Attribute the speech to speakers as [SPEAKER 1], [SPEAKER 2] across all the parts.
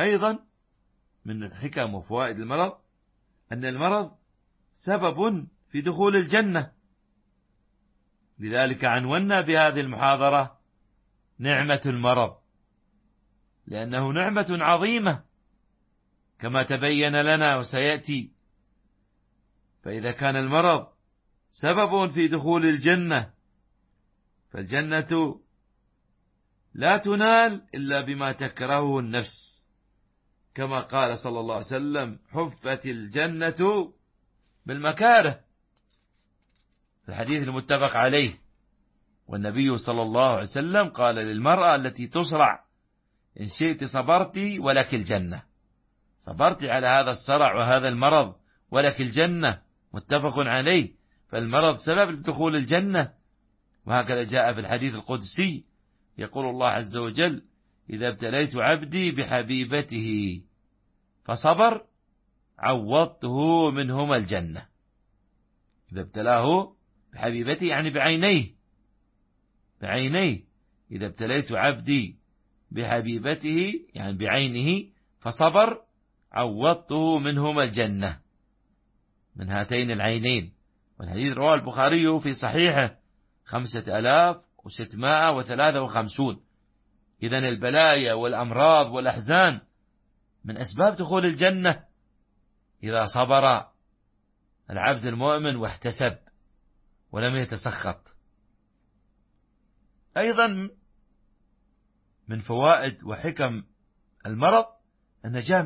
[SPEAKER 1] أيضا من حكم وفوائد المرض أن المرض سبب في دخول الجنة. لذلك عنونا بهذه المحاضرة نعمة المرض، لأنه نعمة عظيمة كما تبين لنا وسيأتي. فإذا كان المرض سبب في دخول الجنة، فالجنة لا تنال إلا بما تكرهه النفس، كما قال صلى الله عليه وسلم: حفت الجنة بالمكاره، في الحديث المتفق عليه. والنبي صلى الله عليه وسلم قال للمرأة التي تصرع: إن شئت صبرت ولك الجنة، صبرت على هذا الصرع وهذا المرض ولك الجنة، متفق عليه. فالمرض سبب لدخول الجنة. وهكذا جاء في الحديث القدسي، يقول الله عز وجل: إذا ابتليت عبدي بحبيبته فصبر عوضته منهما الجنة. إذا ابتلاه بحبيبته يعني بعينيه. إذا ابتليت عبدي بحبيبته يعني بعينه فصبر عوضته منهما الجنة، من هاتين العينين. والحديث رواه البخاري في صحيحه 5653. إذن البلايا والأمراض والأحزان من أسباب دخول الجنة إذا صبر العبد المؤمن واحتسب ولم يتسخط. أيضا من فوائد وحكم المرض النجاة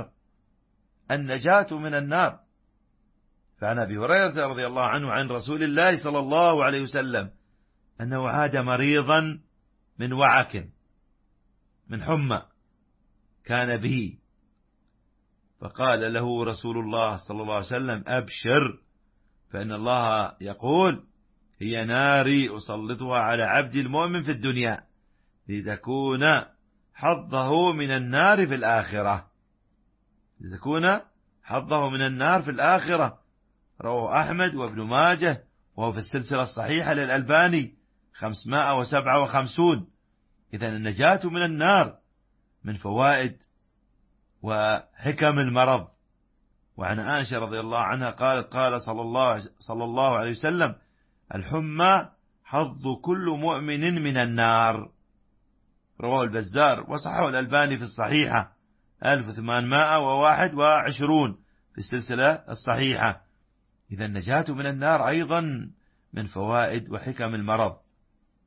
[SPEAKER 1] من النار. فعن أبي هريرة رضي الله عنه عن رسول الله صلى الله عليه وسلم أنه عاد مريضا من وعك، من حمى كان به، فقال له رسول الله صلى الله عليه وسلم: أبشر، فإن الله يقول: هي ناري أسلطها على عبد المؤمن في الدنيا لتكون حظه من النار في الآخرة. رواه أحمد وابن ماجه، وهو في السلسلة الصحيحة للألباني 557. إذن النجاة من النار من فوائد وحكم المرض. وعن عائشة رضي الله عنها قالت: قال صلى الله عليه وسلم: الحمى حظ كل مؤمن من النار. رواه البزار وصححه الألباني في الصحيحة 1821 في السلسلة الصحيحة. إذا النجاة من النار أيضا من فوائد وحكم المرض.